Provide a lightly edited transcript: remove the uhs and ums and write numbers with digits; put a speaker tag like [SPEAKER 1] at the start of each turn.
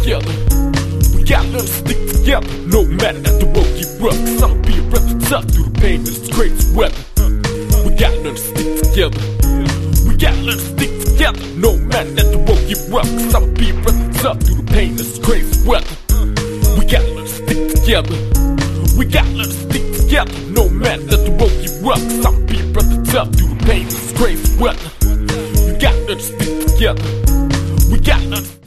[SPEAKER 1] together. We gotta learn to stick together, no matter that the road get rough. 'Cause I'ma be a brother tough through the pain of this crazy weather. We gotta learn to stick together. We gotta learn to stick together, no matter that the road get rough. 'Cause I'ma be a brother tough through the pain of this crazy weather. We gotta learn to stick together. We gotta learn to stick together, no matter that the road get rough. 'Cause I'ma be a brother tough through the pain of this crazy weather. We gotta learn to stick together. We gotta learn to